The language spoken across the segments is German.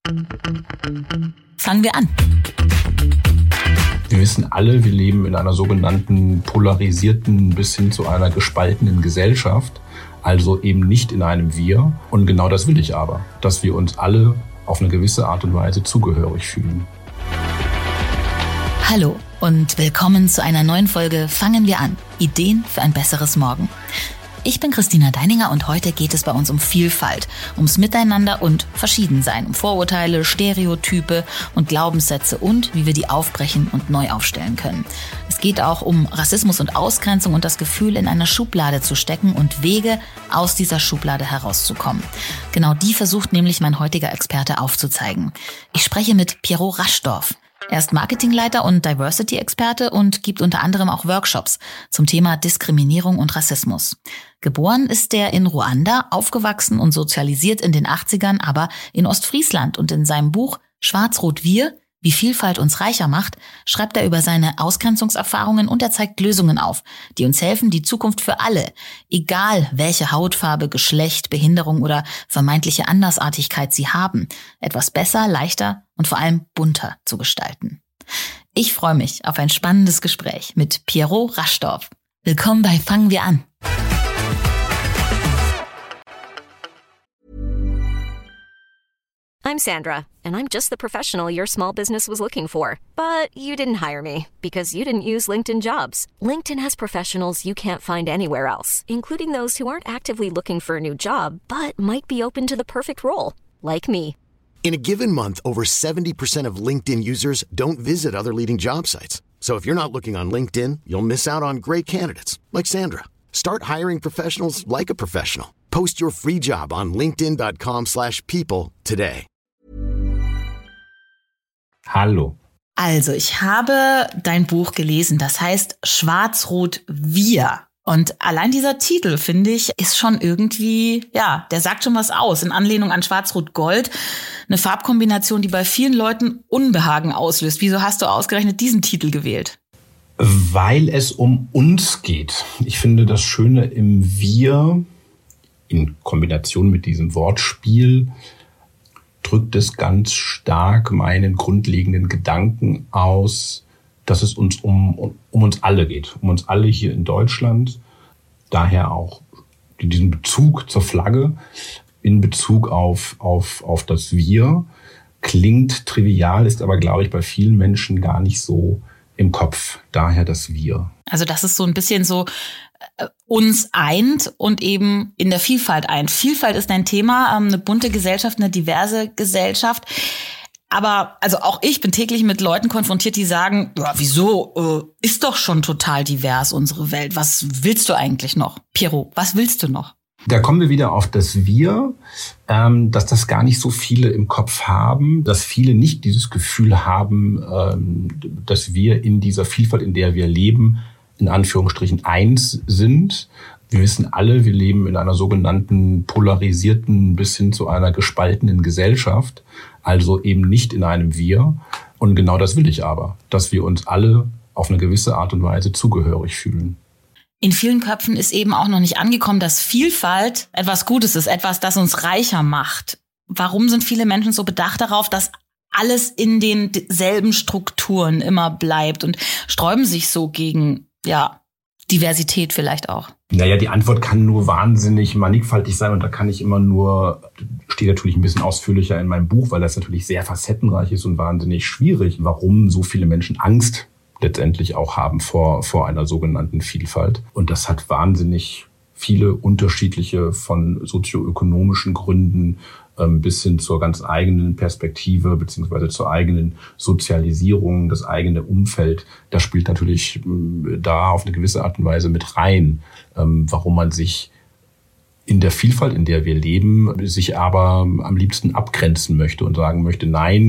Fangen wir an. Wir wissen alle, wir leben in einer sogenannten polarisierten bis hin zu einer gespaltenen Gesellschaft, also eben nicht in einem Wir. Und genau das will ich aber, dass wir uns alle auf eine gewisse Art und Weise zugehörig fühlen. Hallo und willkommen zu einer neuen Folge Fangen wir an. Ideen für ein besseres Morgen. Ich bin Christina Deininger und heute geht es bei uns um Vielfalt, ums Miteinander und Verschiedensein, um Vorurteile, Stereotype und Glaubenssätze und wie wir die aufbrechen und neu aufstellen können. Es geht auch um Rassismus und Ausgrenzung und das Gefühl, in einer Schublade zu stecken und Wege, aus dieser Schublade herauszukommen. Genau die versucht nämlich mein heutiger Experte aufzuzeigen. Ich spreche mit Piero Raschdorf. Er ist Marketingleiter und Diversity-Experte und gibt unter anderem auch Workshops zum Thema Diskriminierung und Rassismus. Geboren ist er in Ruanda, aufgewachsen und sozialisiert in den 80ern, aber in Ostfriesland. Und in seinem Buch Schwarz-Rot-Wir, wie Vielfalt uns reicher macht, schreibt er über seine Ausgrenzungserfahrungen und er zeigt Lösungen auf, die uns helfen, die Zukunft für alle, egal welche Hautfarbe, Geschlecht, Behinderung oder vermeintliche Andersartigkeit sie haben, etwas besser, leichter und vor allem bunter zu gestalten. Ich freue mich auf ein spannendes Gespräch mit Piero Raschdorf. Willkommen bei Fangen wir an. I'm Sandra, and I'm just the professional your small business was looking for. But you didn't hire me because you didn't use LinkedIn Jobs. LinkedIn has professionals you can't find anywhere else, including those who aren't actively looking for a new job, but might be open to the perfect role, like me. In a given month, over 70% of LinkedIn users don't visit other leading job sites. So if you're not looking on LinkedIn, you'll miss out on great candidates like Sandra. Start hiring professionals like a professional. Post your free job on linkedin.com/people today. Hallo. Also, ich habe dein Buch gelesen, das heißt Schwarz-Rot-Wir. Und allein dieser Titel, finde ich, ist schon irgendwie, ja, der sagt schon was aus. In Anlehnung an Schwarz-Rot-Gold, eine Farbkombination, die bei vielen Leuten Unbehagen auslöst. Wieso hast du ausgerechnet diesen Titel gewählt? Weil es um uns geht. Ich finde das Schöne im Wir, in Kombination mit diesem Wortspiel, drückt es ganz stark meinen grundlegenden Gedanken aus, dass es uns um uns alle geht. Um uns alle hier in Deutschland. Daher auch diesen Bezug zur Flagge in Bezug auf das Wir. Klingt trivial, ist aber, glaube ich, bei vielen Menschen gar nicht so im Kopf. Daher das Wir. Also das ist so ein bisschen so uns eint und eben in der Vielfalt eint. Vielfalt ist ein Thema, eine bunte Gesellschaft, eine diverse Gesellschaft. Aber also auch ich bin täglich mit Leuten konfrontiert, die sagen, ja, wieso, ist doch schon total divers unsere Welt. Was willst du eigentlich noch? Piero, was willst du noch? Da kommen wir wieder auf das Wir, dass das gar nicht so viele im Kopf haben, dass viele nicht dieses Gefühl haben, dass wir in dieser Vielfalt, in der wir leben, in Anführungsstrichen eins sind. Wir wissen alle, wir leben in einer sogenannten polarisierten bis hin zu einer gespaltenen Gesellschaft, also eben nicht in einem Wir. Und genau das will ich aber, dass wir uns alle auf eine gewisse Art und Weise zugehörig fühlen. In vielen Köpfen ist eben auch noch nicht angekommen, dass Vielfalt etwas Gutes ist, etwas, das uns reicher macht. Warum sind viele Menschen so bedacht darauf, dass alles in denselben Strukturen immer bleibt und sträuben sich so gegen, ja, Diversität vielleicht auch? Naja, die Antwort kann nur wahnsinnig mannigfaltig sein und da kann ich immer nur, steht natürlich ein bisschen ausführlicher in meinem Buch, weil das natürlich sehr facettenreich ist und wahnsinnig schwierig, warum so viele Menschen Angst letztendlich auch haben vor einer sogenannten Vielfalt. Und das hat wahnsinnig viele unterschiedliche von sozioökonomischen Gründen bis hin zur ganz eigenen Perspektive beziehungsweise zur eigenen Sozialisierung, das eigene Umfeld. Das spielt natürlich da auf eine gewisse Art und Weise mit rein, warum man sich in der Vielfalt, in der wir leben, sich aber am liebsten abgrenzen möchte und sagen möchte, nein,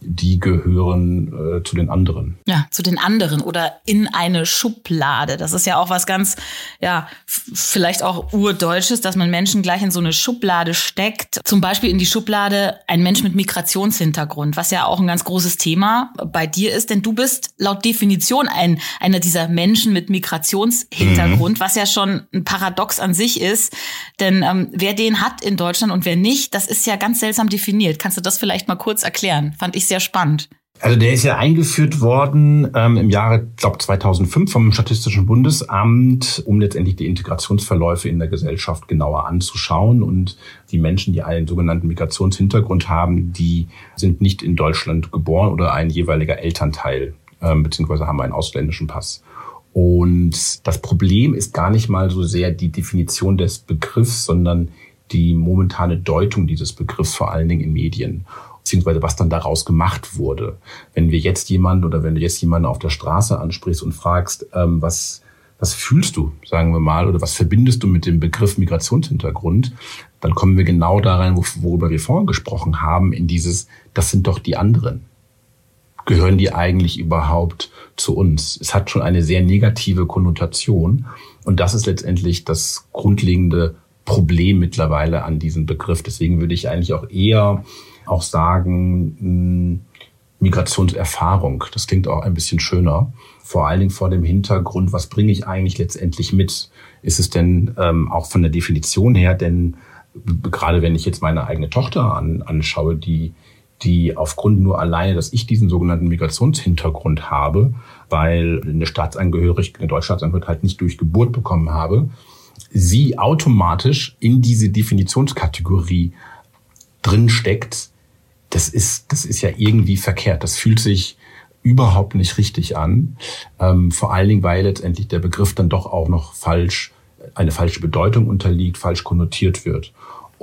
die gehören zu den anderen. Ja, zu den anderen oder in eine Schublade. Das ist ja auch was ganz, vielleicht auch Urdeutsches, dass man Menschen gleich in so eine Schublade steckt. Zum Beispiel in die Schublade ein Mensch mit Migrationshintergrund, was ja auch ein ganz großes Thema bei dir ist. Denn du bist laut Definition einer dieser Menschen mit Migrationshintergrund, was ja schon ein Paradox an sich ist. Denn wer den hat in Deutschland und wer nicht, das ist ja ganz seltsam definiert. Kannst du das vielleicht mal kurz erklären? Fand ich sehr spannend. Also der ist ja eingeführt worden im Jahre, glaube 2005 vom Statistischen Bundesamt, um letztendlich die Integrationsverläufe in der Gesellschaft genauer anzuschauen. Und die Menschen, die einen sogenannten Migrationshintergrund haben, die sind nicht in Deutschland geboren oder ein jeweiliger Elternteil, beziehungsweise haben einen ausländischen Pass. Und das Problem ist gar nicht mal so sehr die Definition des Begriffs, sondern die momentane Deutung dieses Begriffs, vor allen Dingen in Medien, beziehungsweise was dann daraus gemacht wurde. Wenn du jetzt jemanden auf der Straße ansprichst und fragst, was fühlst du, sagen wir mal, oder was verbindest du mit dem Begriff Migrationshintergrund, dann kommen wir genau da rein, worüber wir vorhin gesprochen haben, in dieses, das sind doch die anderen. Gehören die eigentlich überhaupt zu uns? Es hat schon eine sehr negative Konnotation und das ist letztendlich das grundlegende Problem mittlerweile an diesem Begriff. Deswegen würde ich eigentlich auch eher sagen, Migrationserfahrung. Das klingt auch ein bisschen schöner. Vor allen Dingen vor dem Hintergrund, was bringe ich eigentlich letztendlich mit? Ist es denn auch von der Definition her, denn gerade wenn ich jetzt meine eigene Tochter anschaue, die aufgrund nur alleine, dass ich diesen sogenannten Migrationshintergrund habe, weil eine deutsche Staatsangehörigkeit halt nicht durch Geburt bekommen habe, sie automatisch in diese Definitionskategorie drin steckt, das ist ja irgendwie verkehrt. Das fühlt sich überhaupt nicht richtig an. Vor allen Dingen, weil letztendlich der Begriff dann doch auch noch eine falsche Bedeutung unterliegt, falsch konnotiert wird.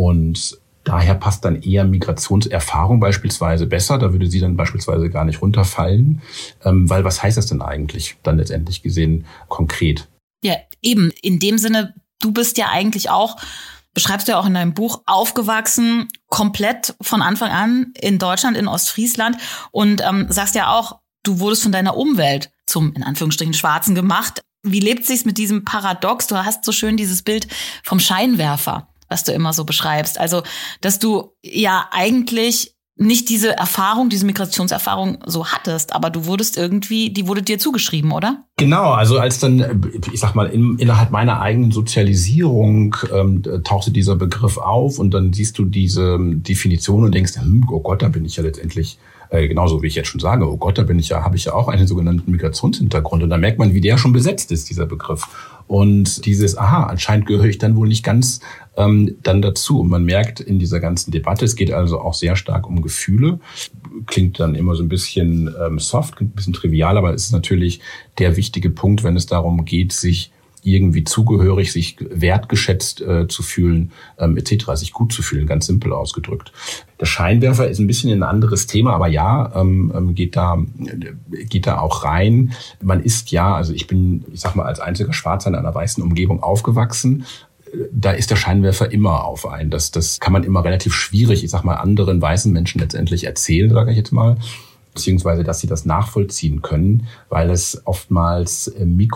Und daher passt dann eher Migrationserfahrung beispielsweise besser. Da würde sie dann beispielsweise gar nicht runterfallen. Weil was heißt das denn eigentlich dann letztendlich gesehen konkret? Ja, eben. In dem Sinne, du bist ja eigentlich auch, beschreibst du ja auch in deinem Buch, aufgewachsen, komplett von Anfang an in Deutschland, in Ostfriesland und sagst ja auch, du wurdest von deiner Umwelt zum, in Anführungsstrichen, Schwarzen gemacht. Wie lebt sich's mit diesem Paradox? Du hast so schön dieses Bild vom Scheinwerfer, was du immer so beschreibst. Also, dass du ja eigentlich nicht diese Migrationserfahrung so hattest, aber die wurde dir zugeschrieben, oder? Genau, also als dann, ich sag mal, innerhalb meiner eigenen Sozialisierung tauchte dieser Begriff auf und dann siehst du diese Definition und denkst, oh Gott, da bin ich ja letztendlich, genauso wie ich jetzt schon sage, oh Gott, habe ich ja auch einen sogenannten Migrationshintergrund und dann merkt man, wie der schon besetzt ist, dieser Begriff. Und dieses, anscheinend gehöre ich dann wohl nicht ganz dann dazu. Und man merkt in dieser ganzen Debatte, es geht also auch sehr stark um Gefühle. Klingt dann immer so ein bisschen soft, ein bisschen trivial, aber es ist natürlich der wichtige Punkt, wenn es darum geht, sich irgendwie zugehörig, sich wertgeschätzt zu fühlen, etc., sich gut zu fühlen, ganz simpel ausgedrückt. Der Scheinwerfer ist ein bisschen ein anderes Thema, aber ja, geht da auch rein. Man ist ich bin, als einziger Schwarzer in einer weißen Umgebung aufgewachsen. Da ist der Scheinwerfer immer auf einen. Das kann man immer relativ schwierig, anderen weißen Menschen letztendlich erzählen, sage ich jetzt mal. Beziehungsweise, dass sie das nachvollziehen können, weil es oftmals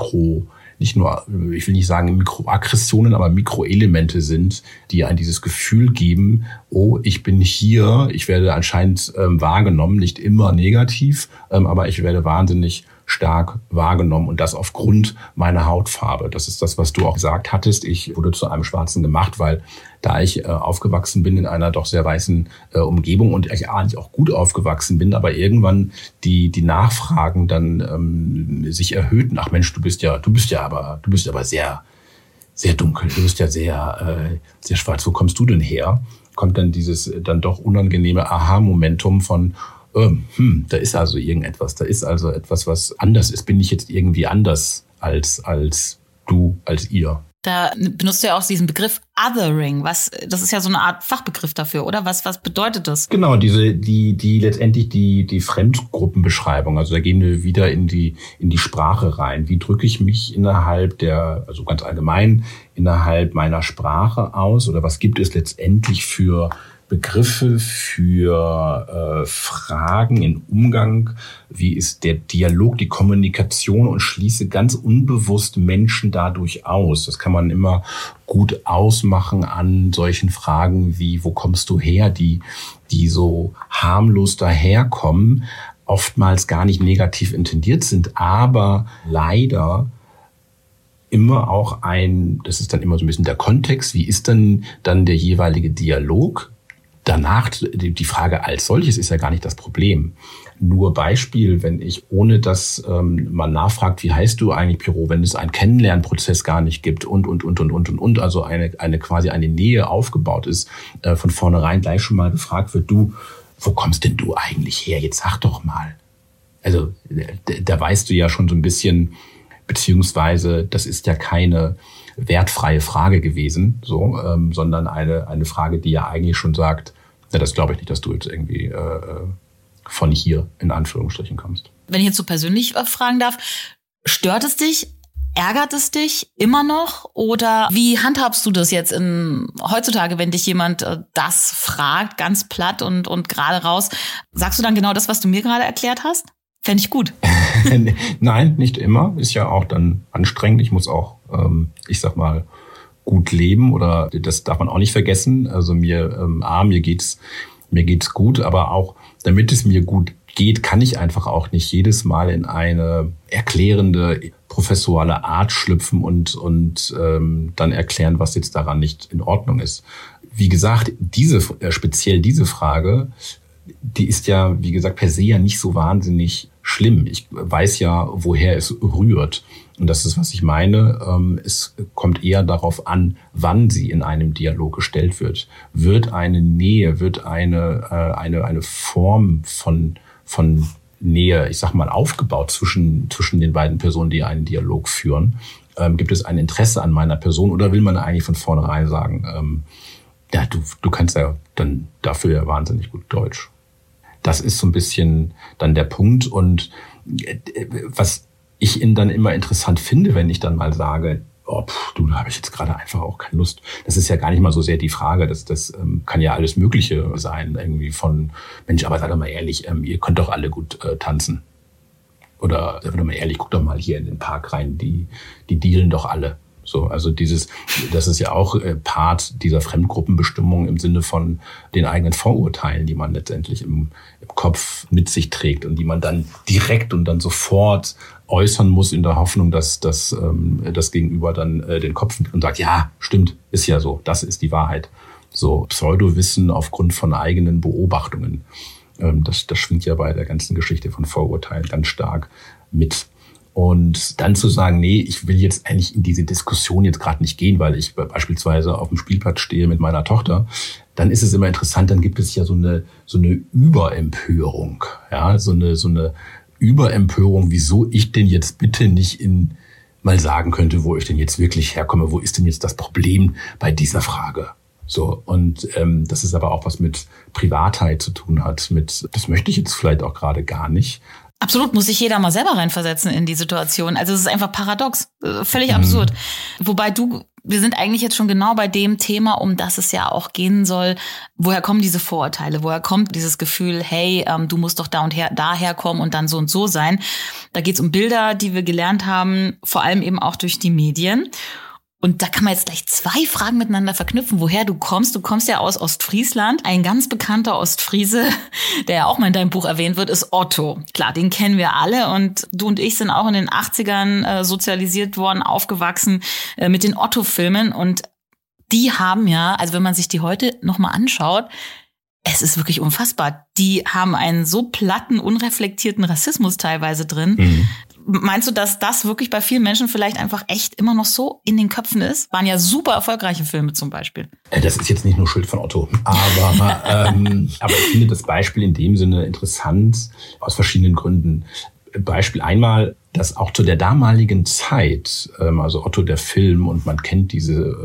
nicht nur, ich will nicht sagen Mikroaggressionen, aber Mikroelemente sind, die einem dieses Gefühl geben, oh, ich bin hier, ich werde anscheinend wahrgenommen, nicht immer negativ, aber ich werde wahnsinnig stark wahrgenommen und das aufgrund meiner Hautfarbe. Das ist das, was du auch gesagt hattest. Ich wurde zu einem Schwarzen gemacht, weil da ich aufgewachsen bin in einer doch sehr weißen Umgebung und ich eigentlich auch gut aufgewachsen bin, aber irgendwann die Nachfragen dann sich erhöhten. Ach Mensch, du bist aber sehr, sehr dunkel. Du bist ja sehr, sehr schwarz. Wo kommst du denn her? Kommt dann dieses dann doch unangenehme Aha-Momentum von da ist also irgendetwas, da ist also etwas, was anders ist. Bin ich jetzt irgendwie anders als du, als ihr? Da benutzt du ja auch diesen Begriff Othering. Das ist ja so eine Art Fachbegriff dafür, oder? Was bedeutet das? Genau, die letztendlich die Fremdgruppenbeschreibung. Also da gehen wir wieder in die Sprache rein. Wie drücke ich mich also ganz allgemein innerhalb meiner Sprache aus? Oder was gibt es letztendlich für Begriffe für Fragen im Umgang, wie ist der Dialog, die Kommunikation, und schließe ganz unbewusst Menschen dadurch aus. Das kann man immer gut ausmachen an solchen Fragen wie, wo kommst du her, die so harmlos daherkommen, oftmals gar nicht negativ intendiert sind, aber leider immer auch das ist dann immer so ein bisschen der Kontext, wie ist dann der jeweilige Dialog? Danach, die Frage als solches ist ja gar nicht das Problem. Nur Beispiel, wenn ich, ohne dass man nachfragt, wie heißt du eigentlich, Pierrot, wenn es einen Kennenlernprozess gar nicht gibt und, also quasi eine Nähe aufgebaut ist, von vornherein gleich schon mal gefragt wird, du, wo kommst denn du eigentlich her? Jetzt sag doch mal. Also da weißt du ja schon so ein bisschen, beziehungsweise das ist ja keine wertfreie Frage gewesen, sondern eine Frage, die ja eigentlich schon sagt, ja, das glaube ich nicht, dass du jetzt irgendwie von hier in Anführungsstrichen kommst. Wenn ich jetzt so persönlich fragen darf, stört es dich? Ärgert es dich immer noch? Oder wie handhabst du das jetzt heutzutage, wenn dich jemand das fragt, ganz platt und gerade raus? Sagst du dann genau das, was du mir gerade erklärt hast? Fände ich gut. Nein, nicht immer. Ist ja auch dann anstrengend. Ich muss auch, ich sag mal, gut leben, oder das darf man auch nicht vergessen. Also mir geht's gut, aber auch damit es mir gut geht, kann ich einfach auch nicht jedes Mal in eine erklärende, professorale Art schlüpfen und dann erklären, was jetzt daran nicht in Ordnung ist. Wie gesagt, speziell diese Frage, die ist ja, wie gesagt, per se ja nicht so wahnsinnig schlimm. Ich weiß ja, woher es rührt. Und das ist, was ich meine. Es kommt eher darauf an, wann sie in einem Dialog gestellt wird. Wird eine Nähe, wird eine Form von Nähe, ich sag mal, aufgebaut zwischen den beiden Personen, die einen Dialog führen? Gibt es ein Interesse an meiner Person, oder will man eigentlich von vornherein sagen, ja, du kannst ja dann dafür ja wahnsinnig gut Deutsch. Das ist so ein bisschen dann der Punkt. Und was ich dann immer interessant finde, wenn ich dann mal sage, da habe ich jetzt gerade einfach auch keine Lust. Das ist ja gar nicht mal so sehr die Frage. Das kann ja alles Mögliche sein. Irgendwie von, Mensch, aber seid doch mal ehrlich, ihr könnt doch alle gut tanzen. Oder seid doch mal ehrlich, guckt doch mal hier in den Park rein, die dealen doch alle. So, also das ist ja auch Part dieser Fremdgruppenbestimmung im Sinne von den eigenen Vorurteilen, die man letztendlich im Kopf mit sich trägt und die man dann direkt und dann sofort äußern muss in der Hoffnung, dass das Gegenüber dann den Kopf nimmt und sagt, ja, stimmt, ist ja so, das ist die Wahrheit. So Pseudowissen aufgrund von eigenen Beobachtungen. Das schwingt ja bei der ganzen Geschichte von Vorurteilen ganz stark mit. Und dann zu sagen, nee, ich will jetzt eigentlich in diese Diskussion jetzt gerade nicht gehen, weil ich beispielsweise auf dem Spielplatz stehe mit meiner Tochter, dann ist es immer interessant, dann gibt es ja so eine Überempörung, ja, so eine Überempörung, wieso ich denn jetzt bitte nicht mal sagen könnte, wo ich denn jetzt wirklich herkomme, wo ist denn jetzt das Problem bei dieser Frage? So, und das ist aber auch was mit Privatheit zu tun hat, das möchte ich jetzt vielleicht auch gerade gar nicht. Absolut, muss sich jeder mal selber reinversetzen in die Situation. Also es ist einfach paradox, völlig absurd. Wobei wir sind eigentlich jetzt schon genau bei dem Thema, um das es ja auch gehen soll. Woher kommen diese Vorurteile? Woher kommt dieses Gefühl, hey, du musst doch daher kommen und dann so und so sein? Da geht es um Bilder, die wir gelernt haben, vor allem eben auch durch die Medien. Und da kann man jetzt gleich 2 Fragen miteinander verknüpfen, woher du kommst. Du kommst ja aus Ostfriesland. Ein ganz bekannter Ostfriese, der ja auch mal in deinem Buch erwähnt wird, ist Otto. Klar, den kennen wir alle. Und du und ich sind auch in den 80ern sozialisiert worden, aufgewachsen mit den Otto-Filmen. Und die haben ja, also wenn man sich die heute nochmal anschaut, es ist wirklich unfassbar. Die haben einen so platten, unreflektierten Rassismus teilweise drin. Mhm. Meinst du, dass das wirklich bei vielen Menschen vielleicht einfach echt immer noch so in den Köpfen ist? Waren ja super erfolgreiche Filme zum Beispiel. Das ist jetzt nicht nur Schuld von Otto, aber ich finde das Beispiel in dem Sinne interessant aus verschiedenen Gründen. Beispiel einmal, dass auch zu der damaligen Zeit, also Otto der Film, und man kennt diese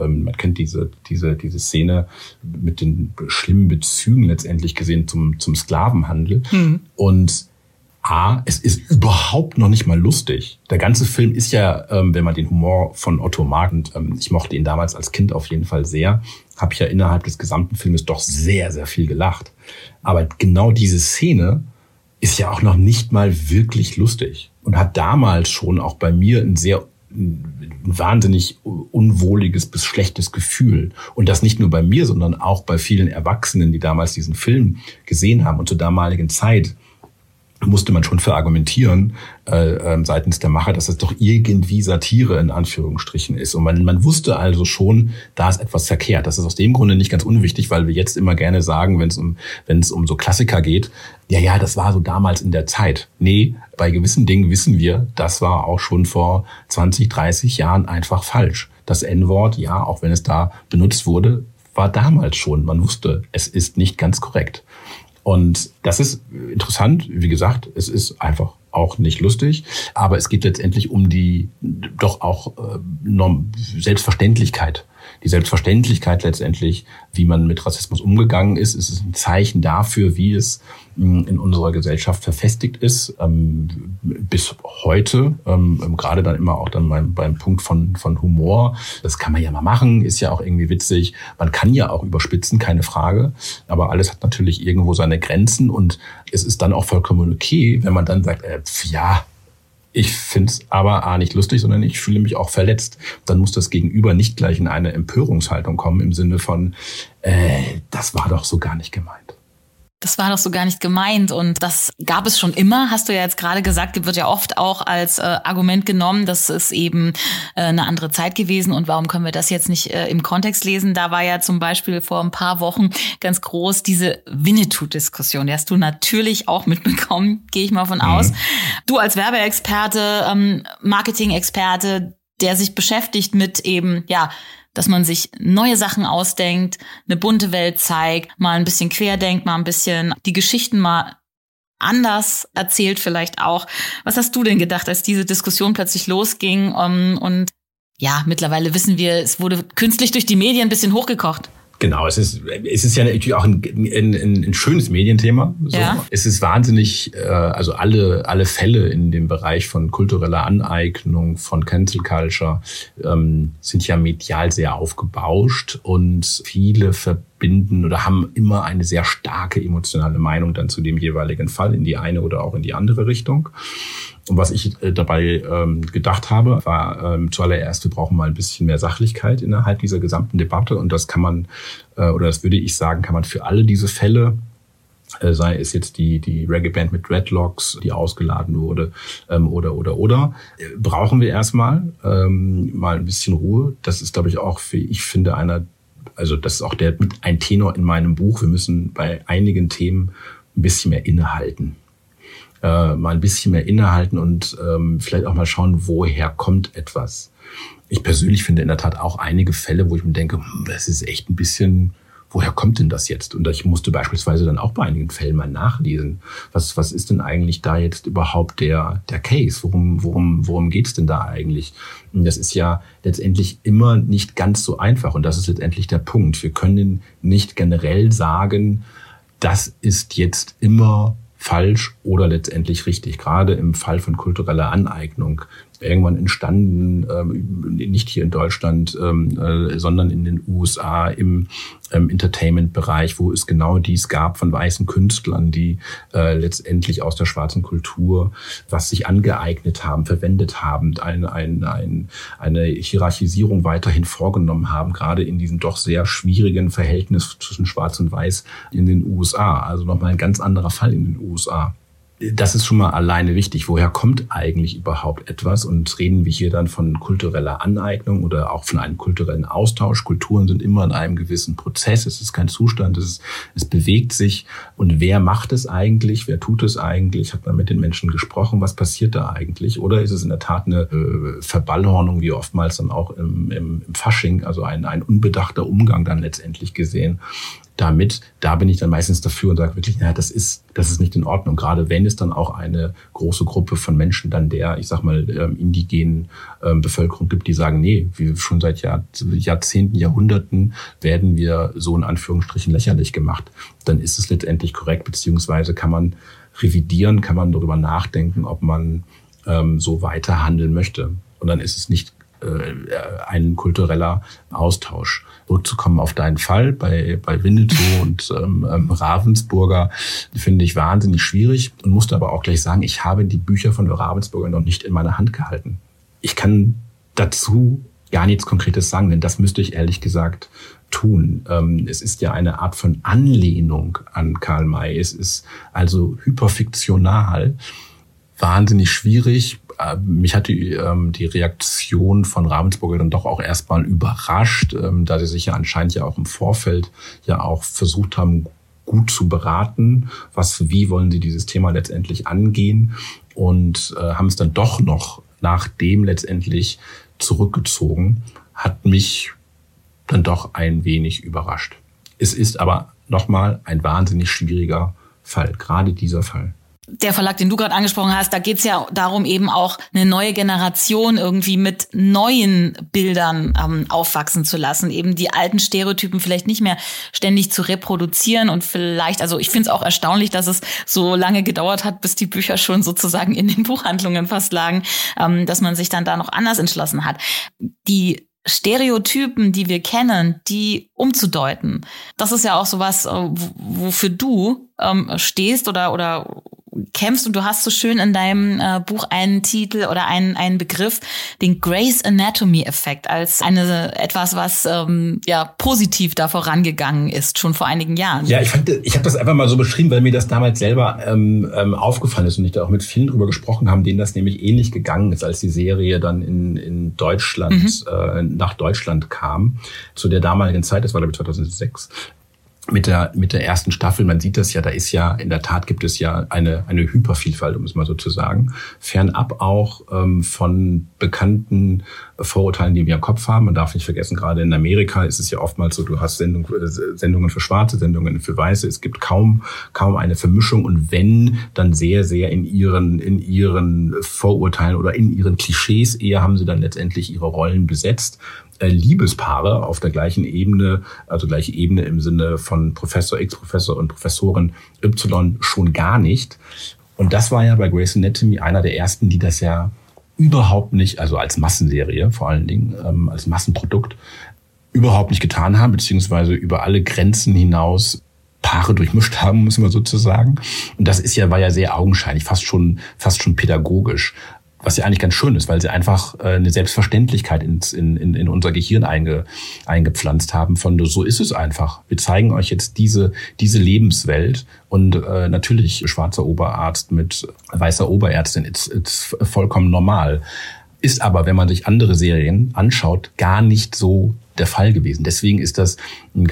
Szene mit den schlimmen Bezügen letztendlich gesehen zum Sklavenhandel. Mhm. Und es ist überhaupt noch nicht mal lustig. Der ganze Film ist ja, wenn man den Humor von Otto mag, und ich mochte ihn damals als Kind auf jeden Fall sehr, habe ich ja innerhalb des gesamten Filmes doch sehr, sehr viel gelacht. Aber genau diese Szene ist ja auch noch nicht mal wirklich lustig und hat damals schon auch bei mir ein wahnsinnig unwohliges bis schlechtes Gefühl. Und das nicht nur bei mir, sondern auch bei vielen Erwachsenen, die damals diesen Film gesehen haben. Und zur damaligen Zeit musste man schon verargumentieren seitens der Macher, dass es doch irgendwie Satire in Anführungsstrichen ist. Und man wusste also schon, da ist etwas verkehrt. Das ist aus dem Grunde nicht ganz unwichtig, weil wir jetzt immer gerne sagen, wenn es um so Klassiker geht, ja, das war so damals in der Zeit. Nee, bei gewissen Dingen wissen wir, das war auch schon vor 20, 30 Jahren einfach falsch. Das N-Wort, ja, auch wenn es da benutzt wurde, war damals schon. Man wusste, es ist nicht ganz korrekt. Und das ist interessant. Wie gesagt, es ist einfach auch nicht lustig. Aber es geht letztendlich um die doch auch Selbstverständlichkeit. Die Selbstverständlichkeit letztendlich, wie man mit Rassismus umgegangen ist. Es ist ein Zeichen dafür, wie es in unserer Gesellschaft verfestigt ist. Bis heute, gerade dann immer auch dann beim Punkt von Humor. Das kann man ja mal machen, ist ja auch irgendwie witzig. Man kann ja auch überspitzen, keine Frage. Aber alles hat natürlich irgendwo seine Grenzen. Und es ist dann auch vollkommen okay, wenn man dann sagt, ich finde es aber nicht lustig, sondern ich fühle mich auch verletzt. Dann muss das Gegenüber nicht gleich in eine Empörungshaltung kommen im Sinne von, das war doch so gar nicht gemeint. Das war doch so gar nicht gemeint und das gab es schon immer, hast du ja jetzt gerade gesagt, wird ja oft auch als Argument genommen, das ist eben eine andere Zeit gewesen und warum können wir das jetzt nicht im Kontext lesen? Da war ja zum Beispiel vor ein paar Wochen ganz groß diese Winnetou-Diskussion, die hast du natürlich auch mitbekommen, gehe ich mal von aus. Du als Werbeexperte, Marketing-Experte, der sich beschäftigt mit eben, dass man sich neue Sachen ausdenkt, eine bunte Welt zeigt, mal ein bisschen querdenkt, mal ein bisschen die Geschichten mal anders erzählt vielleicht auch. Was hast du denn gedacht, als diese Diskussion plötzlich losging? Und mittlerweile wissen wir, es wurde künstlich durch die Medien ein bisschen hochgekocht. Genau, es ist ja natürlich auch ein schönes Medienthema. So. Ja. Es ist wahnsinnig, also alle Fälle in dem Bereich von kultureller Aneignung, von Cancel Culture, sind ja medial sehr aufgebauscht und viele verbinden oder haben immer eine sehr starke emotionale Meinung dann zu dem jeweiligen Fall in die eine oder auch in die andere Richtung. Und was ich dabei gedacht habe, war zuallererst, wir brauchen mal ein bisschen mehr Sachlichkeit innerhalb dieser gesamten Debatte. Und das kann man, oder das würde ich sagen, kann man für alle diese Fälle, sei es jetzt die Reggae-Band mit Dreadlocks, die ausgeladen wurde, oder, brauchen wir erstmal mal ein bisschen Ruhe. Das ist, glaube ich, auch, ich finde, das ist auch ein Tenor in meinem Buch. Wir müssen bei einigen Themen ein bisschen mehr innehalten. Mal ein bisschen mehr innehalten und vielleicht auch mal schauen, woher kommt etwas. Ich persönlich finde in der Tat auch einige Fälle, wo ich mir denke, das ist echt ein bisschen, woher kommt denn das jetzt? Und ich musste beispielsweise dann auch bei einigen Fällen mal nachlesen. Was ist denn eigentlich da jetzt überhaupt der Case? Worum geht's denn da eigentlich? Und das ist ja letztendlich immer nicht ganz so einfach. Und das ist letztendlich der Punkt. Wir können nicht generell sagen, das ist jetzt immer falsch oder letztendlich richtig. Gerade im Fall von kultureller Aneignung. Irgendwann entstanden, nicht hier in Deutschland, sondern in den USA im Entertainment-Bereich, wo es genau dies gab von weißen Künstlern, die letztendlich aus der schwarzen Kultur was sich angeeignet haben, verwendet haben, eine Hierarchisierung weiterhin vorgenommen haben, gerade in diesem doch sehr schwierigen Verhältnis zwischen Schwarz und Weiß in den USA. Also nochmal ein ganz anderer Fall in den USA. Das ist schon mal alleine wichtig. Woher kommt eigentlich überhaupt etwas? Und reden wir hier dann von kultureller Aneignung oder auch von einem kulturellen Austausch? Kulturen sind immer in einem gewissen Prozess. Es ist kein Zustand. Es bewegt sich. Und wer macht es eigentlich? Wer tut es eigentlich? Hat man mit den Menschen gesprochen? Was passiert da eigentlich? Oder ist es in der Tat eine Verballhornung, wie oftmals dann auch im Fasching, also ein unbedachter Umgang dann letztendlich gesehen? Da bin ich dann meistens dafür und sage wirklich, das ist nicht in Ordnung. Gerade wenn es dann auch eine große Gruppe von Menschen dann indigenen Bevölkerung gibt, die sagen, nee, wir schon seit Jahrzehnten, Jahrhunderten werden wir so in Anführungsstrichen lächerlich gemacht. Dann ist es letztendlich korrekt, beziehungsweise kann man darüber nachdenken, ob man so weiter handeln möchte. Und dann ist es nicht ein kultureller Austausch. Zurückzukommen auf deinen Fall bei Winnetou und Ravensburger finde ich wahnsinnig schwierig und musste aber auch gleich sagen, ich habe die Bücher von Ravensburger noch nicht in meiner Hand gehalten. Ich kann dazu gar nichts Konkretes sagen, denn das müsste ich ehrlich gesagt tun. Es ist ja eine Art von Anlehnung an Karl May. Es ist also hyperfiktional, wahnsinnig schwierig. Mich hat die Reaktion von Ravensburger dann doch auch erstmal überrascht, da sie sich ja anscheinend ja auch im Vorfeld ja auch versucht haben, gut zu beraten, wie wollen sie dieses Thema letztendlich angehen und haben es dann doch noch nachdem letztendlich zurückgezogen, hat mich dann doch ein wenig überrascht. Es ist aber nochmal ein wahnsinnig schwieriger Fall, gerade dieser Fall. Der Verlag, den du gerade angesprochen hast, da geht's ja darum, eben auch eine neue Generation irgendwie mit neuen Bildern aufwachsen zu lassen, eben die alten Stereotypen vielleicht nicht mehr ständig zu reproduzieren und vielleicht, also ich finde es auch erstaunlich, dass es so lange gedauert hat, bis die Bücher schon sozusagen in den Buchhandlungen fast lagen, dass man sich dann da noch anders entschlossen hat. Die Stereotypen, die wir kennen, die umzudeuten, das ist ja auch sowas, wofür du stehst oder kämpfst, und du hast so schön in deinem Buch einen Titel oder einen Begriff, den Grey's Anatomy-Effekt, als etwas, was positiv da vorangegangen ist, schon vor einigen Jahren. Ja, ich habe das einfach mal so beschrieben, weil mir das damals selber aufgefallen ist und ich da auch mit vielen drüber gesprochen haben, denen das nämlich ähnlich gegangen ist, als die Serie dann in Deutschland nach Deutschland kam. Zu der damaligen Zeit, das war glaube ich 2006. Mit der ersten Staffel, man sieht das ja, da ist ja, in der Tat gibt es ja eine Hypervielfalt, um es mal so zu sagen. Fernab auch von bekannten Vorurteilen, die wir im Kopf haben. Man darf nicht vergessen, gerade in Amerika ist es ja oftmals so, du hast Sendungen für Schwarze, Sendungen für Weiße. Es gibt kaum eine Vermischung und wenn, dann sehr, sehr in ihren Vorurteilen oder in ihren Klischees eher haben sie dann letztendlich ihre Rollen besetzt. Liebespaare auf der gleichen Ebene, also gleiche Ebene im Sinne von Professor X, Professor und Professorin Y schon gar nicht. Und das war ja bei Grey's Anatomy einer der ersten, die das ja überhaupt nicht, also als Massenserie vor allen Dingen, als Massenprodukt, überhaupt nicht getan haben, beziehungsweise über alle Grenzen hinaus Paare durchmischt haben, muss man sozusagen. Und das war ja sehr augenscheinlich, fast schon pädagogisch. Was ja eigentlich ganz schön ist, weil sie einfach eine Selbstverständlichkeit in unser Gehirn eingepflanzt haben von so ist es einfach. Wir zeigen euch jetzt diese Lebenswelt und natürlich schwarzer Oberarzt mit weißer Oberärztin, it's vollkommen normal. Ist aber, wenn man sich andere Serien anschaut, gar nicht so der Fall gewesen. Deswegen ist das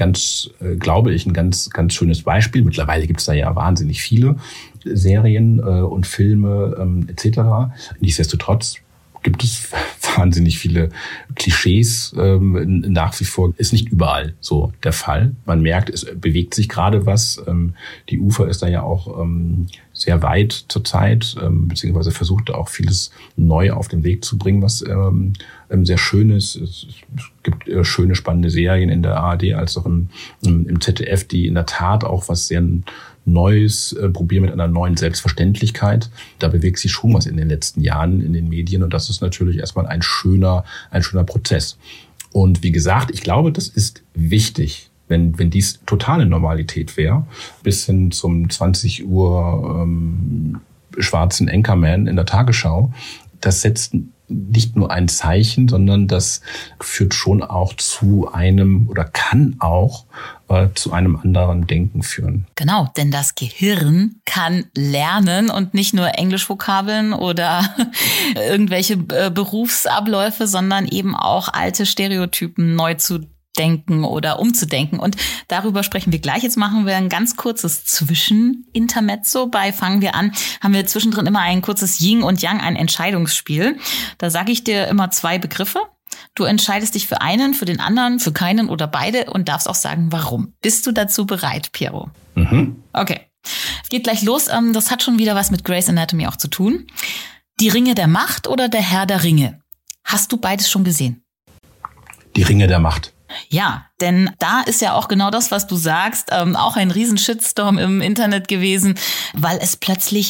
glaube ich, ein ganz schönes Beispiel. Mittlerweile gibt es da ja wahnsinnig viele Serien und Filme etc. Nichtsdestotrotz gibt es wahnsinnig viele Klischees nach wie vor. Ist nicht überall so der Fall. Man merkt, es bewegt sich gerade was. Die UFA ist da ja auch sehr weit zurzeit, beziehungsweise versucht auch vieles neu auf den Weg zu bringen, was sehr schön ist. Es gibt schöne, spannende Serien in der ARD als auch im ZDF, die in der Tat auch was sehr Neues probieren mit einer neuen Selbstverständlichkeit. Da bewegt sich schon was in den letzten Jahren in den Medien und das ist natürlich erstmal ein schöner Prozess. Und wie gesagt, ich glaube, das ist wichtig, wenn dies totale Normalität wäre, bis hin zum 20 Uhr schwarzen Anchorman in der Tagesschau. Das setzt nicht nur ein Zeichen, sondern das führt schon auch zu einem oder kann auch zu einem anderen Denken führen. Genau, denn das Gehirn kann lernen und nicht nur Englischvokabeln oder irgendwelche Berufsabläufe, sondern eben auch alte Stereotypen neu zu denken oder umzudenken. Und darüber sprechen wir gleich. Jetzt machen wir ein ganz kurzes Zwischenintermezzo. Bei Fangen wir an, haben wir zwischendrin immer ein kurzes Yin und Yang, ein Entscheidungsspiel. Da sage ich dir immer 2 Begriffe. Du entscheidest dich für einen, für den anderen, für keinen oder beide und darfst auch sagen, warum. Bist du dazu bereit, Piero? Mhm. Okay. Geht gleich los. Das hat schon wieder was mit Grey's Anatomy auch zu tun. Die Ringe der Macht oder der Herr der Ringe? Hast du beides schon gesehen? Die Ringe der Macht. Ja, denn da ist ja auch genau das, was du sagst, auch ein riesen Shitstorm im Internet gewesen, weil es plötzlich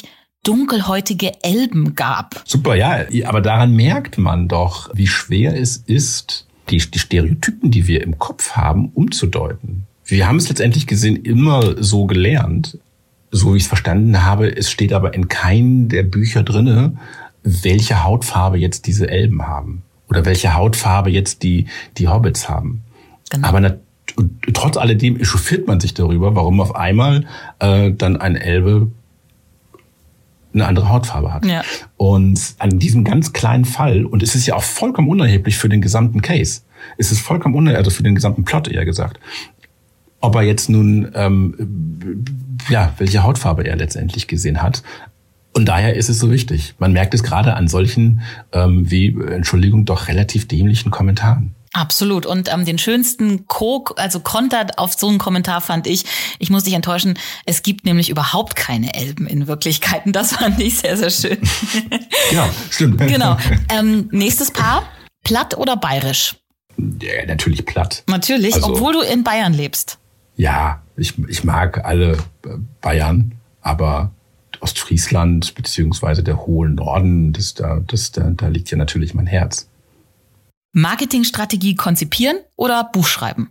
dunkelhäutige Elben gab. Super, ja, aber daran merkt man doch, wie schwer es ist, die Stereotypen, die wir im Kopf haben, umzudeuten. Wir haben es letztendlich gesehen immer so gelernt. So wie ich es verstanden habe, es steht aber in keinem der Bücher drinne, welche Hautfarbe jetzt diese Elben haben. Oder welche Hautfarbe jetzt die Hobbits haben. Genau. Aber trotz alledem echauffiert man sich darüber, warum auf einmal dann ein Elbe eine andere Hautfarbe hat. Ja. Und an diesem ganz kleinen Fall, und es ist ja auch vollkommen unerheblich für den gesamten Case, es ist vollkommen unerheblich, also für den gesamten Plot eher gesagt, ob er jetzt nun, welche Hautfarbe er letztendlich gesehen hat. Und daher ist es so wichtig. Man merkt es gerade an solchen, doch relativ dämlichen Kommentaren. Absolut. Und den schönsten Konter auf so einen Kommentar fand ich muss dich enttäuschen, es gibt nämlich überhaupt keine Elben in Wirklichkeit. Und das fand ich sehr, sehr schön. Ja, stimmt. Genau. Nächstes Paar, platt oder bayerisch? Ja, natürlich platt. Natürlich, also, obwohl du in Bayern lebst. Ja, ich mag alle Bayern, aber Ostfriesland beziehungsweise der hohe Norden, da liegt ja natürlich mein Herz. Marketingstrategie konzipieren oder Buch schreiben?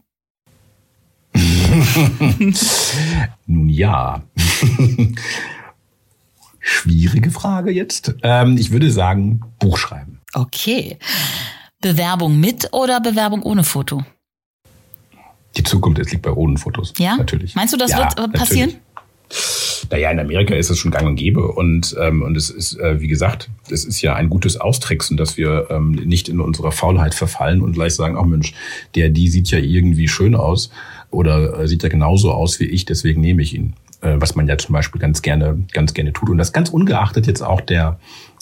Nun ja. Schwierige Frage jetzt. Ich würde sagen, Buch schreiben. Okay. Bewerbung mit oder Bewerbung ohne Foto? Die Zukunft liegt bei ohne Fotos. Ja? Natürlich. Meinst du, das wird passieren? Natürlich. Naja, in Amerika ist es schon gang und gäbe und es ist, wie gesagt, es ist ja ein gutes Austricksen, dass wir nicht in unserer Faulheit verfallen und gleich sagen, ach Mensch, die sieht ja irgendwie schön aus oder sieht ja genauso aus wie ich, deswegen nehme ich ihn. Was man ja zum Beispiel ganz gerne tut. Und das ganz ungeachtet jetzt auch der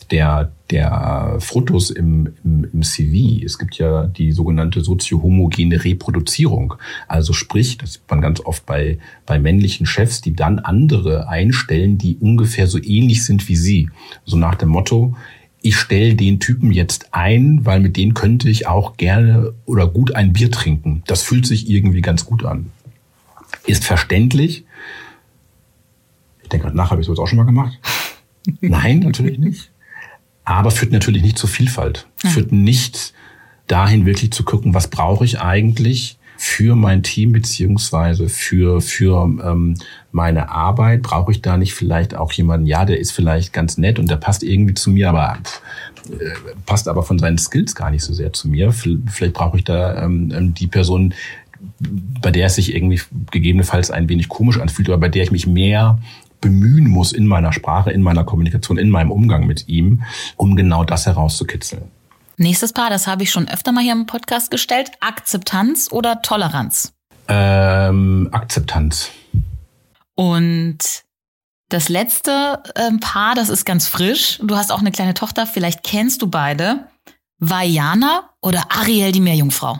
Fotos im CV. Es gibt ja die sogenannte soziohomogene Reproduzierung. Also sprich, das sieht man ganz oft bei männlichen Chefs, die dann andere einstellen, die ungefähr so ähnlich sind wie sie. So nach dem Motto, ich stelle den Typen jetzt ein, weil mit denen könnte ich auch gerne oder gut ein Bier trinken. Das fühlt sich irgendwie ganz gut an. Ist verständlich. Ich denke gerade nach, habe ich sowas auch schon mal gemacht? Nein, natürlich nicht. Aber führt natürlich nicht zur Vielfalt. Führt nicht dahin, wirklich zu gucken, was brauche ich eigentlich für mein Team beziehungsweise für meine Arbeit. Brauche ich da nicht vielleicht auch jemanden, ja, der ist vielleicht ganz nett und der passt irgendwie zu mir, aber passt aber von seinen Skills gar nicht so sehr zu mir. Vielleicht brauche ich da die Person, bei der es sich irgendwie gegebenenfalls ein wenig komisch anfühlt, aber bei der ich mich mehr bemühen muss in meiner Sprache, in meiner Kommunikation, in meinem Umgang mit ihm, um genau das herauszukitzeln. Nächstes Paar, das habe ich schon öfter mal hier im Podcast gestellt. Akzeptanz oder Toleranz? Akzeptanz. Und das letzte Paar, das ist ganz frisch. Du hast auch eine kleine Tochter, vielleicht kennst du beide. Vajana oder Ariel, die Meerjungfrau?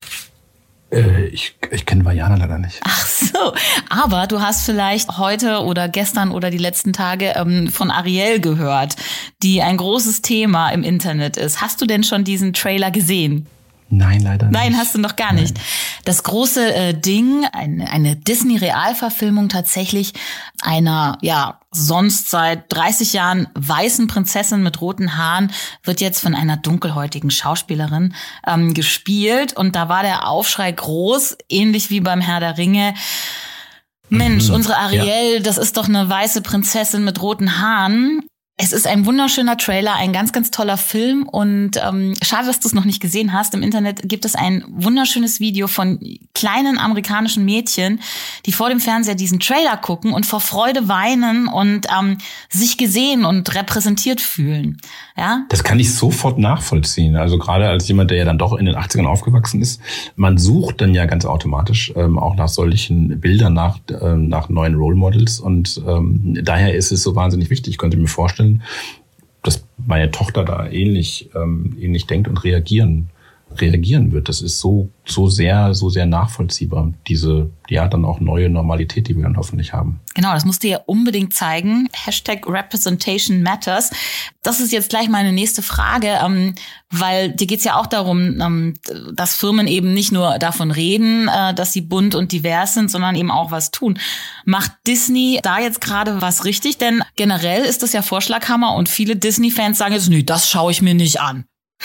Ich kenne Vajana leider nicht. Ach so, aber du hast vielleicht heute oder gestern oder die letzten Tage von Ariel gehört, die ein großes Thema im Internet ist. Hast du denn schon diesen Trailer gesehen? Nein, leider nicht. Nein, hast du noch gar nicht. Das große Ding, eine Disney-Realverfilmung tatsächlich einer, sonst seit 30 Jahren weißen Prinzessin mit roten Haaren, wird jetzt von einer dunkelhäutigen Schauspielerin gespielt. Und da war der Aufschrei groß, ähnlich wie beim Herr der Ringe. Mensch, unsere Ariel, das ist doch eine weiße Prinzessin mit roten Haaren. Es ist ein wunderschöner Trailer, ein ganz, ganz toller Film und schade, dass du es noch nicht gesehen hast. Im Internet gibt es ein wunderschönes Video von kleinen amerikanischen Mädchen, die vor dem Fernseher diesen Trailer gucken und vor Freude weinen und sich gesehen und repräsentiert fühlen. Ja? Das kann ich sofort nachvollziehen. Also gerade als jemand, der ja dann doch in den 80ern aufgewachsen ist, man sucht dann ja ganz automatisch auch nach solchen Bildern, nach neuen Role Models und daher ist es so wahnsinnig wichtig. Ich könnte mir vorstellen, dass meine Tochter da ähnlich denkt und reagieren reagieren wird. Das ist so sehr nachvollziehbar, diese, dann auch neue Normalität, die wir dann hoffentlich haben. Genau, das musst du ja unbedingt zeigen. #Representation Matters. Das ist jetzt gleich meine nächste Frage, weil dir geht's ja auch darum, dass Firmen eben nicht nur davon reden, dass sie bunt und divers sind, sondern eben auch was tun. Macht Disney da jetzt gerade was richtig? Denn generell ist das ja Vorschlaghammer und viele Disney-Fans sagen jetzt, nee, das schaue ich mir nicht an.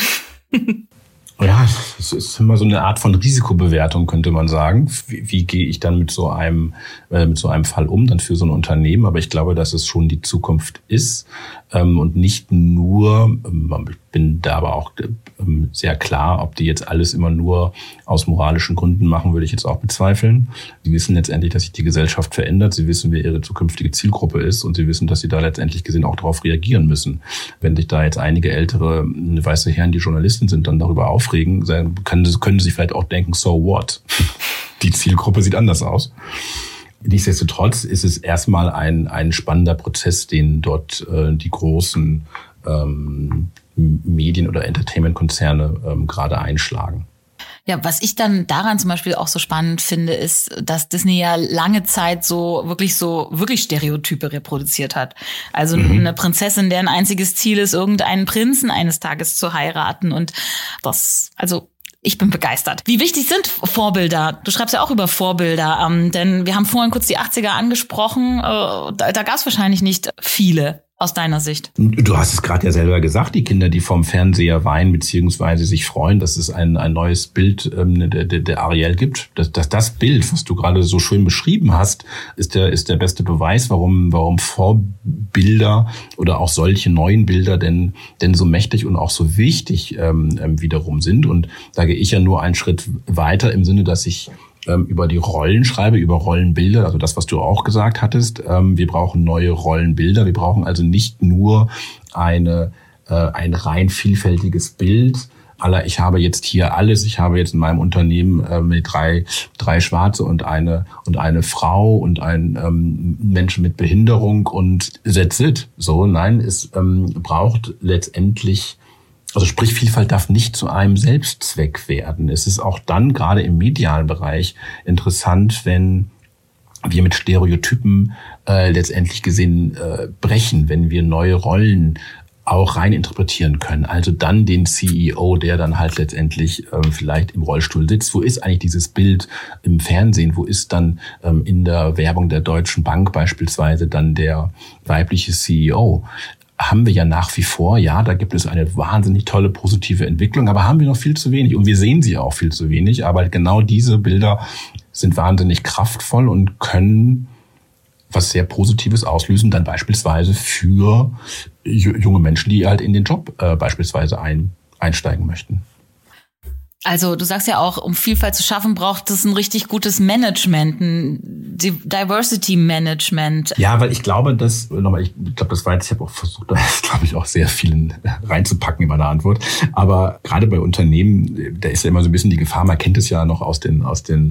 Ja, es ist immer so eine Art von Risikobewertung, könnte man sagen. Wie gehe ich dann mit so einem Fall um, dann für so ein Unternehmen? Aber ich glaube, dass es schon die Zukunft ist und nicht nur, ich bin da aber auch sehr klar, ob die jetzt alles immer nur aus moralischen Gründen machen, würde ich jetzt auch bezweifeln. Sie wissen letztendlich, dass sich die Gesellschaft verändert. Sie wissen, wer ihre zukünftige Zielgruppe ist und sie wissen, dass sie da letztendlich gesehen auch darauf reagieren müssen. Wenn sich da jetzt einige ältere weiße Herren, die Journalisten sind, dann darüber aufregen, können sie sich vielleicht auch denken, so what? Die Zielgruppe sieht anders aus. Nichtsdestotrotz ist es erstmal ein spannender Prozess, den dort die großen Medien- oder Entertainment-Konzerne gerade einschlagen. Ja, was ich dann daran zum Beispiel auch so spannend finde, ist, dass Disney ja lange Zeit wirklich Stereotype reproduziert hat. Also eine Prinzessin, deren einziges Ziel ist, irgendeinen Prinzen eines Tages zu heiraten. Und ich bin begeistert. Wie wichtig sind Vorbilder? Du schreibst ja auch über Vorbilder, denn wir haben vorhin kurz die 80er angesprochen. Da gab es wahrscheinlich nicht viele. Aus deiner Sicht? Du hast es gerade ja selber gesagt, die Kinder, die vorm Fernseher weinen bzw. sich freuen, dass es ein neues Bild der Ariel gibt. Das Bild, was du gerade so schön beschrieben hast, ist der beste Beweis, warum Vorbilder oder auch solche neuen Bilder denn so mächtig und auch so wichtig wiederum sind. Und da gehe ich ja nur einen Schritt weiter im Sinne, dass ich über die Rollen schreibe, über Rollenbilder, also das, was du auch gesagt hattest. Wir brauchen neue Rollenbilder. Wir brauchen also nicht nur ein rein vielfältiges Bild. Ich habe jetzt hier alles. Ich habe jetzt in meinem Unternehmen mit drei Schwarze und eine Frau und ein Menschen mit Behinderung und that's it. So, nein, es braucht letztendlich. Also sprich, Vielfalt darf nicht zu einem Selbstzweck werden. Es ist auch dann gerade im medialen Bereich interessant, wenn wir mit Stereotypen letztendlich gesehen brechen, wenn wir neue Rollen auch rein interpretieren können. Also dann den CEO, der dann halt letztendlich vielleicht im Rollstuhl sitzt. Wo ist eigentlich dieses Bild im Fernsehen? Wo ist dann in der Werbung der Deutschen Bank beispielsweise dann der weibliche CEO? Haben wir ja nach wie vor, ja, da gibt es eine wahnsinnig tolle positive Entwicklung, aber haben wir noch viel zu wenig und wir sehen sie auch viel zu wenig, aber genau diese Bilder sind wahnsinnig kraftvoll und können was sehr Positives auslösen, dann beispielsweise für junge Menschen, die halt in den Job beispielsweise einsteigen möchten. Also du sagst ja auch, um Vielfalt zu schaffen, braucht es ein richtig gutes Management, ein Diversity Management. Ja, weil ich glaube, das war jetzt, ich habe auch versucht, da ist, glaube ich, auch sehr viel reinzupacken in meiner Antwort. Aber gerade bei Unternehmen, da ist ja immer so ein bisschen die Gefahr, man kennt es ja noch aus den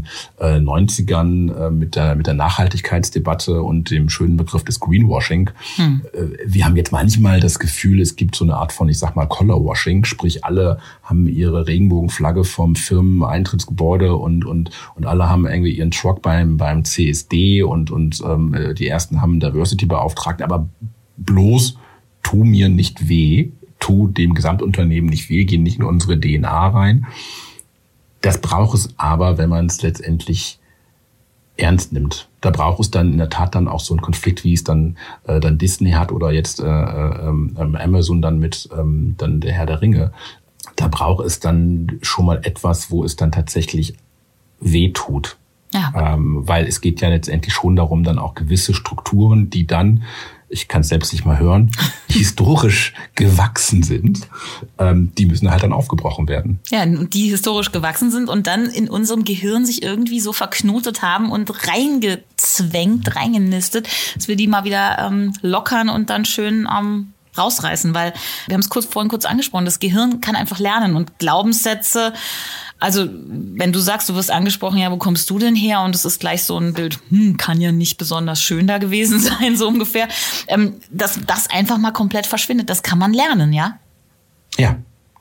90ern mit der Nachhaltigkeitsdebatte und dem schönen Begriff des Greenwashing. Wir haben jetzt manchmal das Gefühl, es gibt so eine Art von, ich sag mal, Colorwashing, sprich alle haben ihre Regenbogenflagge vom Firmeneintrittsgebäude und alle haben irgendwie ihren Truck beim CSD und die ersten haben Diversity-Beauftragten, aber bloß tu mir nicht weh, tu dem Gesamtunternehmen nicht weh, geh nicht in unsere DNA rein. Das braucht es aber, wenn man es letztendlich ernst nimmt. Da braucht es dann in der Tat dann auch so einen Konflikt, wie es dann Disney hat oder jetzt Amazon dann mit dann der Herr der Ringe. Da braucht es dann schon mal etwas, wo es dann tatsächlich wehtut. Ja. Weil es geht ja letztendlich schon darum, dann auch gewisse Strukturen, die dann, ich kann es selbst nicht mal hören, historisch gewachsen sind, die müssen halt dann aufgebrochen werden. Ja, und die historisch gewachsen sind und dann in unserem Gehirn sich irgendwie so verknotet haben und reingenistet, dass wir die mal wieder lockern und dann schön rausreißen, weil wir haben es vorhin kurz angesprochen, das Gehirn kann einfach lernen und Glaubenssätze, also wenn du sagst, du wirst angesprochen, ja, wo kommst du denn her? Und es ist gleich so ein Bild, kann ja nicht besonders schön da gewesen sein, so ungefähr, dass das einfach mal komplett verschwindet, das kann man lernen, ja? Ja,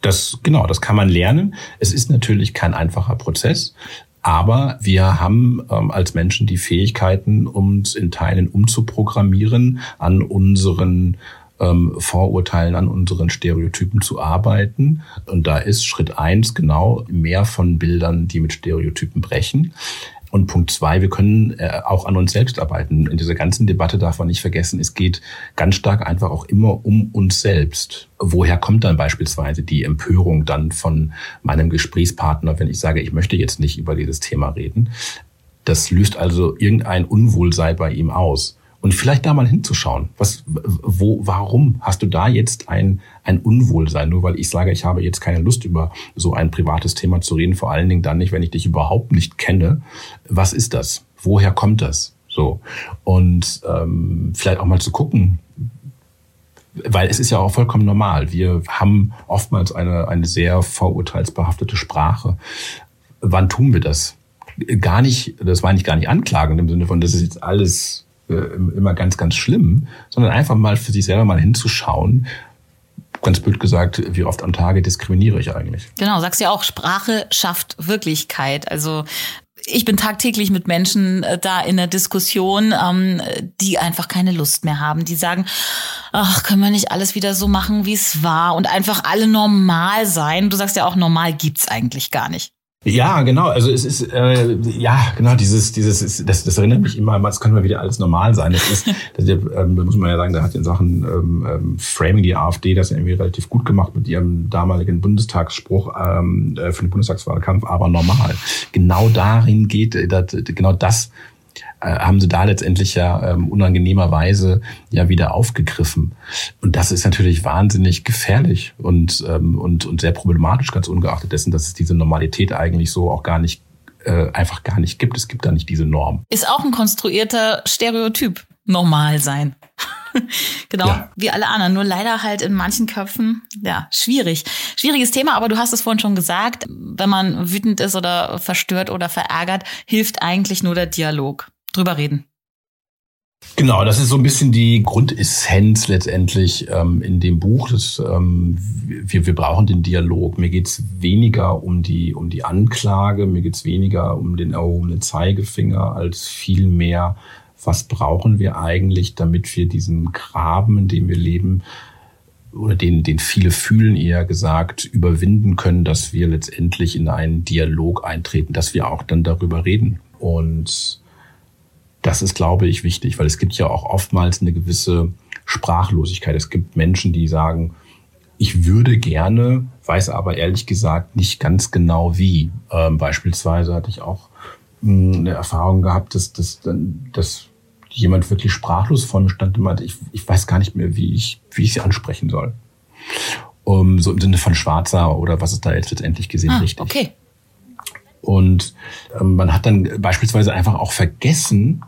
Das kann man lernen. Es ist natürlich kein einfacher Prozess, aber wir haben als Menschen die Fähigkeiten, uns in Teilen umzuprogrammieren, an unseren Vorurteilen, an unseren Stereotypen zu arbeiten. Und da ist Schritt 1 genau mehr von Bildern, die mit Stereotypen brechen. Und Punkt 2, wir können auch an uns selbst arbeiten. In dieser ganzen Debatte darf man nicht vergessen, es geht ganz stark einfach auch immer um uns selbst. Woher kommt dann beispielsweise die Empörung dann von meinem Gesprächspartner, wenn ich sage, ich möchte jetzt nicht über dieses Thema reden? Das löst also irgendein Unwohlsein bei ihm aus. Und vielleicht da mal hinzuschauen, warum hast du da jetzt ein Unwohlsein? Nur weil ich sage, ich habe jetzt keine Lust, über so ein privates Thema zu reden, vor allen Dingen dann nicht, wenn ich dich überhaupt nicht kenne. Was ist das? Woher kommt das? So. Und vielleicht auch mal zu gucken, weil es ist ja auch vollkommen normal. Wir haben oftmals eine sehr vorurteilsbehaftete Sprache. Wann tun wir das? Gar nicht, das meine ich gar nicht anklagend im Sinne von, das ist jetzt alles immer ganz, ganz schlimm, sondern einfach mal für sich selber mal hinzuschauen, ganz blöd gesagt, wie oft am Tage diskriminiere ich eigentlich. Genau, sagst ja auch, Sprache schafft Wirklichkeit. Also ich bin tagtäglich mit Menschen da in der Diskussion, die einfach keine Lust mehr haben. Die sagen, ach, können wir nicht alles wieder so machen, wie es war und einfach alle normal sein. Du sagst ja auch, normal gibt's eigentlich gar nicht. Ja, genau. Also es ist das erinnert mich immer, es kann mal wieder alles normal sein. Da muss man ja sagen, da hat in Sachen Framing die AfD das ja irgendwie relativ gut gemacht mit ihrem damaligen Bundestagsspruch für den Bundestagswahlkampf, aber normal. Genau darin geht, genau das haben sie da letztendlich ja unangenehmerweise ja wieder aufgegriffen. Und das ist natürlich wahnsinnig gefährlich und sehr problematisch, ganz ungeachtet dessen, dass es diese Normalität eigentlich so auch gar nicht einfach gar nicht gibt. Es gibt da nicht diese Norm. Ist auch ein konstruierter Stereotyp, normal sein. Genau, ja. Wie alle anderen, nur leider halt in manchen Köpfen, ja, schwierig. Schwieriges Thema, aber du hast es vorhin schon gesagt, wenn man wütend ist oder verstört oder verärgert, hilft eigentlich nur der Dialog. Drüber reden. Genau, das ist so ein bisschen die Grundessenz letztendlich in dem Buch. Wir brauchen den Dialog. Mir geht's weniger um die Anklage, mir geht's weniger um den erhobenen Zeigefinger, als vielmehr, was brauchen wir eigentlich, damit wir diesen Graben, in dem wir leben, oder den viele fühlen, eher gesagt, überwinden können, dass wir letztendlich in einen Dialog eintreten, dass wir auch dann darüber reden. Und das ist, glaube ich, wichtig, weil es gibt ja auch oftmals eine gewisse Sprachlosigkeit. Es gibt Menschen, die sagen, ich würde gerne, weiß aber ehrlich gesagt nicht ganz genau wie. Beispielsweise hatte ich auch eine Erfahrung gehabt, dass jemand wirklich sprachlos vor mir stand und meinte, ich weiß gar nicht mehr, wie ich sie ansprechen soll. So im Sinne von Schwarzer oder was ist da jetzt letztendlich gesehen richtig. Okay. Und man hat dann beispielsweise einfach auch vergessen,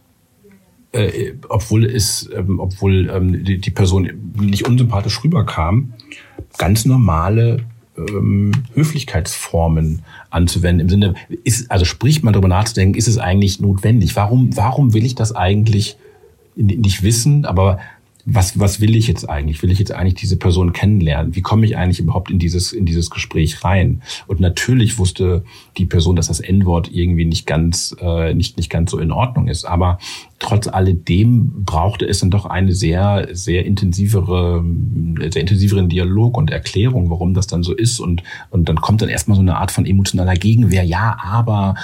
obwohl die Person nicht unsympathisch rüberkam, ganz normale Höflichkeitsformen anzuwenden. Im Sinne, sprich mal darüber nachzudenken, ist es eigentlich notwendig? Warum will ich das eigentlich nicht wissen? Aber was will ich jetzt eigentlich? Will ich jetzt eigentlich diese Person kennenlernen? Wie komme ich eigentlich überhaupt in dieses Gespräch rein? Und natürlich wusste die Person, dass das N-Wort irgendwie nicht ganz so in Ordnung ist. Aber trotz alledem brauchte es dann doch eine sehr, sehr intensiveren Dialog und Erklärung, warum das dann so ist. Und dann kommt dann erstmal so eine Art von emotionaler Gegenwehr. Ja, aber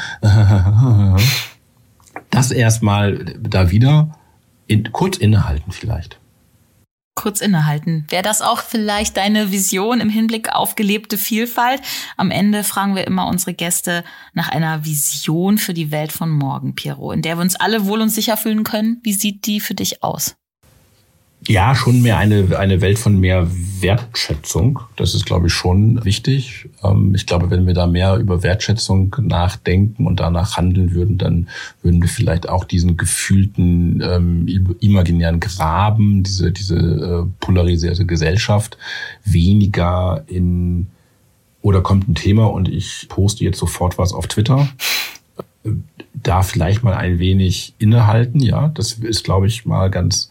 das erstmal da wieder kurz innehalten vielleicht. Kurz innehalten. Wäre das auch vielleicht deine Vision im Hinblick auf gelebte Vielfalt? Am Ende fragen wir immer unsere Gäste nach einer Vision für die Welt von morgen, Piero, in der wir uns alle wohl und sicher fühlen können. Wie sieht die für dich aus? Ja, schon mehr eine Welt von mehr Wertschätzung. Das ist, glaube ich, schon wichtig. Ich glaube, wenn wir da mehr über Wertschätzung nachdenken und danach handeln würden, dann würden wir vielleicht auch diesen gefühlten imaginären Graben, diese polarisierte Gesellschaft weniger oder kommt ein Thema und ich poste jetzt sofort was auf Twitter. Da vielleicht mal ein wenig innehalten, ja, das ist, glaube ich, mal ganz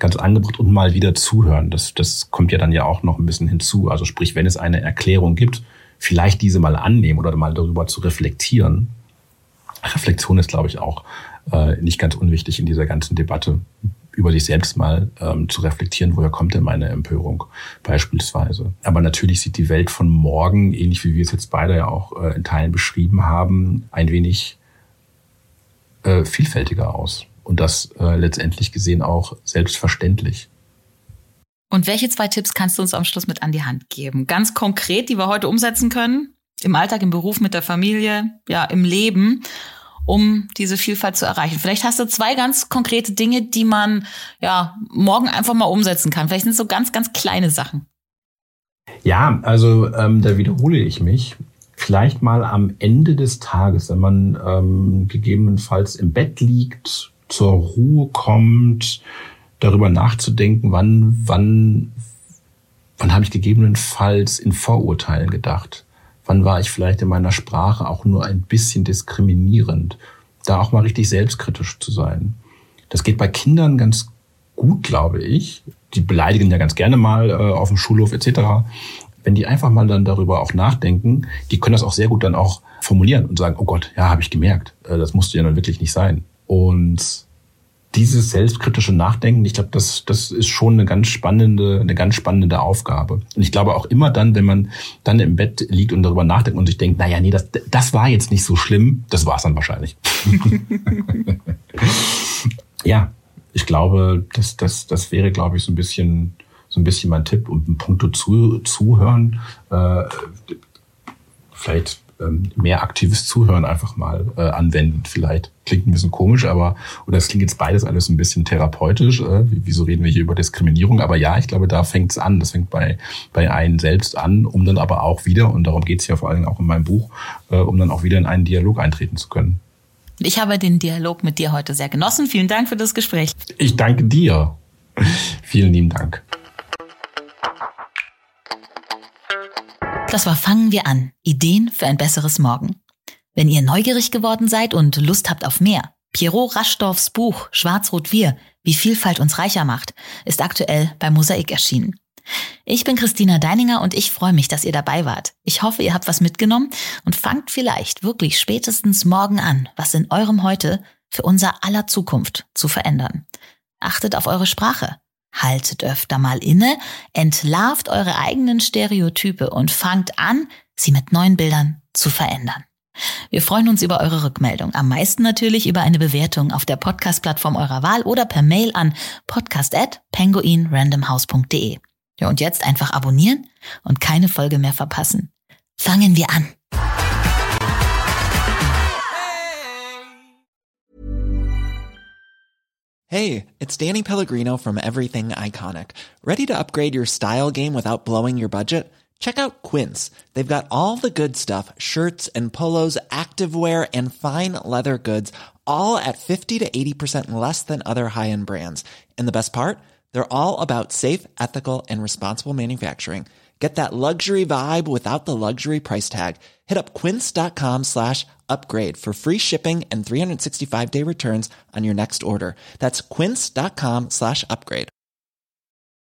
ganz angebracht und mal wieder zuhören. Das kommt ja dann ja auch noch ein bisschen hinzu. Also sprich, wenn es eine Erklärung gibt, vielleicht diese mal annehmen oder mal darüber zu reflektieren. Reflexion ist, glaube ich, auch nicht ganz unwichtig in dieser ganzen Debatte, über sich selbst mal zu reflektieren, woher kommt denn meine Empörung beispielsweise. Aber natürlich sieht die Welt von morgen, ähnlich wie wir es jetzt beide ja auch in Teilen beschrieben haben, ein wenig vielfältiger aus. Und das letztendlich gesehen auch selbstverständlich. Und welche 2 Tipps kannst du uns am Schluss mit an die Hand geben? Ganz konkret, die wir heute umsetzen können, im Alltag, im Beruf, mit der Familie, ja, im Leben, um diese Vielfalt zu erreichen. Vielleicht hast du 2 ganz konkrete Dinge, die man ja morgen einfach mal umsetzen kann. Vielleicht sind es so ganz, ganz kleine Sachen. Ja, also da wiederhole ich mich. Vielleicht mal am Ende des Tages, wenn man gegebenenfalls im Bett liegt, zur Ruhe kommt, darüber nachzudenken, wann habe ich gegebenenfalls in Vorurteilen gedacht? Wann war ich vielleicht in meiner Sprache auch nur ein bisschen diskriminierend? Da auch mal richtig selbstkritisch zu sein. Das geht bei Kindern ganz gut, glaube ich. Die beleidigen ja ganz gerne mal auf dem Schulhof etc. Wenn die einfach mal dann darüber auch nachdenken, die können das auch sehr gut dann auch formulieren und sagen, oh Gott, ja, habe ich gemerkt. Das musste ja dann wirklich nicht sein. Und dieses selbstkritische Nachdenken, ich glaube, das ist schon eine ganz spannende Aufgabe. Und ich glaube auch immer dann, wenn man dann im Bett liegt und darüber nachdenkt und sich denkt, naja, nee, das war jetzt nicht so schlimm, das war es dann wahrscheinlich. Ja, ich glaube, das wäre, glaube ich, so ein bisschen mein Tipp. Und ein Punkto zuhören, vielleicht mehr aktives Zuhören einfach mal anwenden. Vielleicht klingt ein bisschen komisch, oder es klingt jetzt beides alles ein bisschen therapeutisch. Wieso reden wir hier über Diskriminierung? Aber ja, ich glaube, da fängt es an. Das fängt bei einem selbst an, um dann aber auch wieder, und darum geht es ja vor allem auch in meinem Buch, um dann auch wieder in einen Dialog eintreten zu können. Ich habe den Dialog mit dir heute sehr genossen. Vielen Dank für das Gespräch. Ich danke dir. Vielen lieben Dank. Das war Fangen wir an. Ideen für ein besseres Morgen. Wenn ihr neugierig geworden seid und Lust habt auf mehr, Pierrot Raschdorfs Buch Schwarz-Rot-Wir, wie Vielfalt uns reicher macht, ist aktuell bei Mosaik erschienen. Ich bin Christina Deininger und ich freue mich, dass ihr dabei wart. Ich hoffe, ihr habt was mitgenommen und fangt vielleicht wirklich spätestens morgen an, was in eurem Heute für unser aller Zukunft zu verändern. Achtet auf eure Sprache. Haltet öfter mal inne, entlarvt eure eigenen Stereotype und fangt an, sie mit neuen Bildern zu verändern. Wir freuen uns über eure Rückmeldung. Am meisten natürlich über eine Bewertung auf der Podcast-Plattform eurer Wahl oder per Mail an podcast@penguinrandomhouse.de. Ja, und jetzt einfach abonnieren und keine Folge mehr verpassen. Fangen wir an. Hey, it's Danny Pellegrino from Everything Iconic. Ready to upgrade your style game without blowing your budget? Check out Quince. They've got all the good stuff, shirts and polos, activewear, and fine leather goods, all at 50 to 80% less than other high-end brands. And the best part? They're all about safe, ethical, and responsible manufacturing. Get that luxury vibe without the luxury price tag. Hit up quince.com/upgrade for free shipping and 365-day returns on your next order. That's quince.com/upgrade.